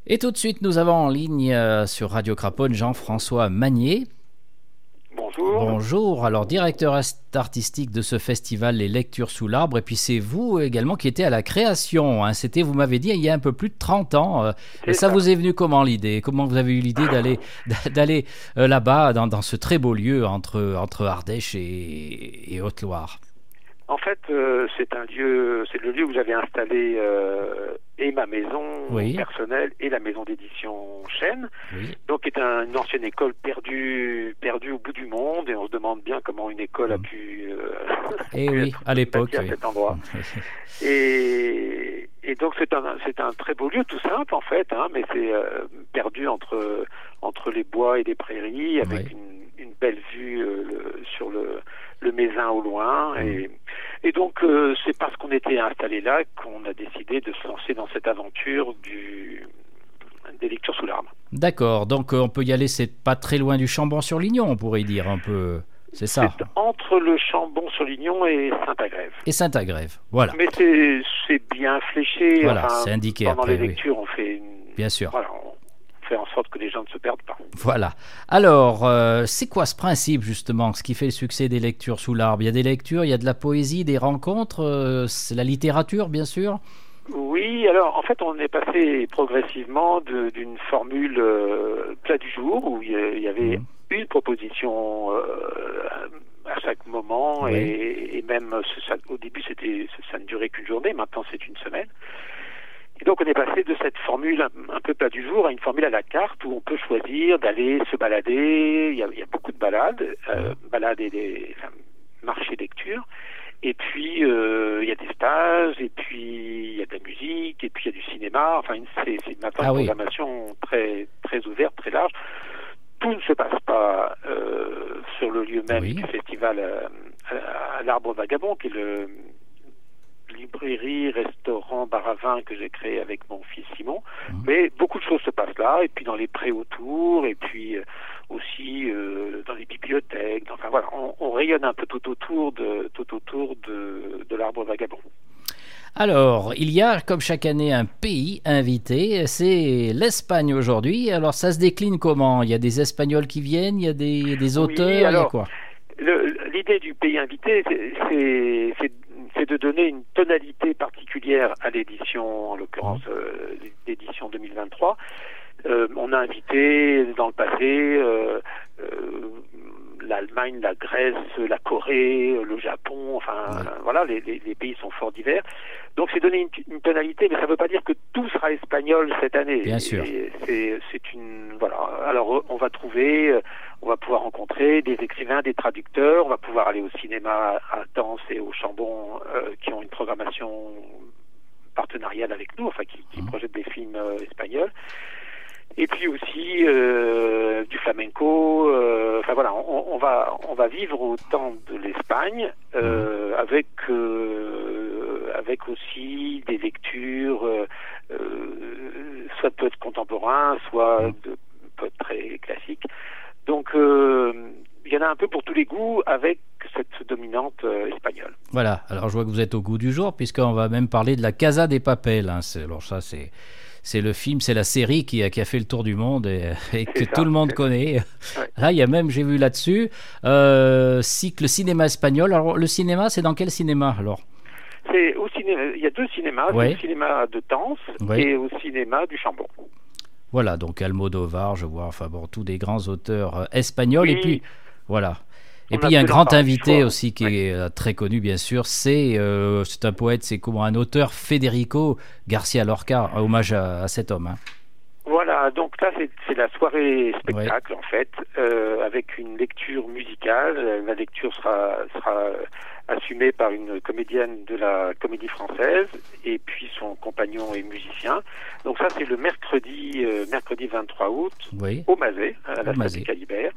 Et tout de suite, nous avons en ligne sur Radio Craponne Jean-François Magnier. Bonjour. Bonjour, alors directeur artistique de ce festival Les Lectures sous l'arbre, et puis c'est vous également qui étiez à la création, hein. C'était, vous m'avez dit, il y a un peu plus de 30 ans. Ça vous est venu comment l'idée? Comment vous avez eu l'idée d'aller là-bas, dans ce très beau lieu entre Ardèche et Haute-Loire? En fait, c'est le lieu où j'avais installé et ma maison personnelle et la maison d'édition Chêne. Oui. Donc, c'est une ancienne école perdue au bout du monde, et on se demande bien comment une école a pu être à l'époque, à cet endroit. Et donc, c'est un très beau lieu, tout simple en fait, hein, mais c'est perdu entre les bois et les prairies, avec une belle vue sur le Mézin au loin. Et donc, c'est parce qu'on était installé là qu'on a décidé de se lancer dans cette aventure des lectures sous l'arbre. D'accord, donc on peut y aller, c'est pas très loin du Chambon-sur-Lignon, on pourrait dire un peu, c'est ça? C'est entre le Chambon-sur-Lignon et Saint-Agrève. Et Saint-Agrève, voilà. Mais c'est bien fléché. Voilà, c'est indiqué pendant après. Les lectures, on fait bien sûr. Voilà, on fait en sorte que les gens ne se perdent pas. Voilà. Alors, c'est quoi ce principe, justement, ce qui fait le succès des lectures sous l'arbre? Il y a des lectures, il y a de la poésie, des rencontres, c'est la littérature, bien sûr? Oui, alors, en fait, on est passé progressivement d'une formule plat du jour, où il y avait une proposition à chaque moment, et même, au début, ça ne durait qu'une journée, maintenant c'est une semaine. Et donc on est passé de cette formule un peu plat du jour à une formule à la carte où on peut choisir d'aller se balader. Il y a beaucoup de balades, balades et marchés lecture. Et puis il y a des stages, et puis il y a de la musique, et puis il y a du cinéma. Enfin, c'est maintenant une programmation très très ouverte, très large. Tout ne se passe pas sur le lieu même du festival à l'Arbre Vagabond, qui est le librairie, restaurant, bar à vin que j'ai créé avec mon fils Simon. Mais beaucoup de choses se passent là, et puis dans les prés autour, et puis aussi dans les bibliothèques. Enfin voilà, on rayonne un peu tout autour de l'Arbre Vagabond. Alors, il y a, comme chaque année, un pays invité, c'est l'Espagne aujourd'hui. Alors, ça se décline comment? Il y a des Espagnols qui viennent, il y a des auteurs, il y a quoi? L'idée du pays invité, c'est de donner une tonalité particulière à l'édition, en l'occurrence l'édition 2023. On a invité dans le passé l'Allemagne, la Grèce, la Corée, le Japon, voilà, les pays sont fort divers. Donc c'est donner une tonalité, mais ça ne veut pas dire que tout sera espagnol cette année. Bien sûr. Voilà. Alors on va pouvoir rencontrer des écrivains, des traducteurs, on va pouvoir aller au cinéma à Danse et au Chambon qui ont une programmation partenariale avec nous, qui projettent des films espagnols. Et puis aussi du flamenco. Voilà, on va vivre au temps de l'Espagne avec aussi des lectures soit de poètes contemporains, soit de poètes très classiques. Donc il y en a un peu pour tous les goûts, avec cette dominante espagnole. Voilà, alors je vois que vous êtes au goût du jour, puisqu'on va même parler de la Casa de Papel. Alors ça, c'est le film, c'est la série qui a fait le tour du monde et que tout le monde connaît. Ouais. Là, il y a même, j'ai vu là-dessus, cycle cinéma espagnol. Alors, le cinéma, c'est dans quel cinéma alors? C'est au cinéma. Il y a deux cinémas, c'est le cinéma de Danse et au cinéma du Chambon. Voilà, donc Almodovar, je vois, tous des grands auteurs espagnols. Et puis, voilà. Et puis il y a un grand invité aussi qui est très connu, bien sûr, c'est un poète, c'est comment, un auteur, Federico García Lorca, un hommage à cet homme. Hein. Voilà, donc là c'est la soirée spectacle en fait, avec une lecture musicale. La lecture sera assumée par une comédienne de la Comédie Française, et puis son compagnon est musicien. Donc ça c'est le mercredi 23 août au Mazet, à la Salle Calibert.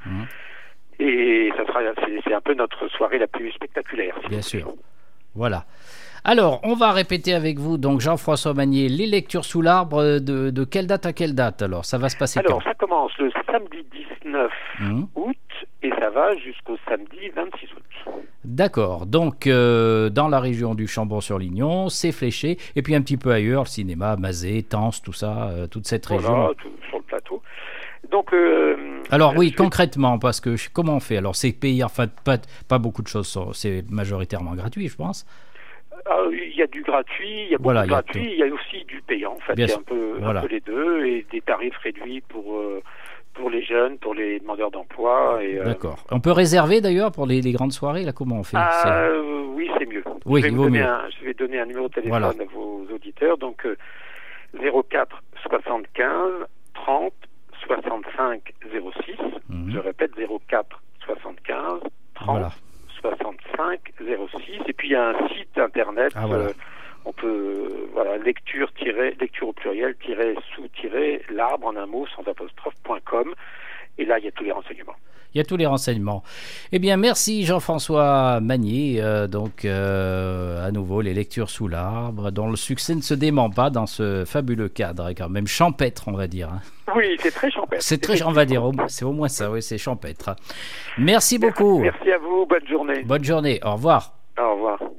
Et c'est un peu notre soirée la plus spectaculaire. Bien sûr. Voilà. Alors, on va répéter avec vous, donc Jean-François Magnier, les lectures sous l'arbre de quelle date à quelle date? Alors, ça va se passer quand? Alors, ça commence le samedi 19 août et ça va jusqu'au samedi 26 août. D'accord, donc dans la région du Chambon-sur-Lignon, c'est Fléché, et puis un petit peu ailleurs, le cinéma, Mazé, Tence, tout ça, toute cette région. Voilà, tout sur le plateau. Donc, alors oui, concrètement, parce que comment on fait? Alors c'est payé, enfin pas beaucoup de choses, c'est majoritairement gratuit, je pense. Il y a du gratuit, il y a beaucoup de gratuit, il y a aussi du payant, en fait, il y a un peu les deux, et des tarifs réduits pour les jeunes, pour les demandeurs d'emploi. D'accord. On peut réserver d'ailleurs pour les grandes soirées, là, comment on fait? Oui, c'est mieux. Oui, il vaut mieux. Je vais donner un numéro de téléphone à vos auditeurs, donc 04 75 30 65 06. Je répète, 04 75 30 65 06. Et puis il y a un site internet. On peut lecture au pluriel sous l'arbre en un mot sans apostrophe.com. Et là il y a tous les renseignements. Il y a tous les renseignements. Eh bien, merci Jean-François Magnier. À nouveau, les lectures sous l'arbre, dont le succès ne se dément pas dans ce fabuleux cadre, quand même champêtre, on va dire. Oui, c'est très champêtre. On va dire, c'est au moins ça, oui, c'est champêtre. Merci beaucoup. Merci à vous, bonne journée. Bonne journée, au revoir. Au revoir.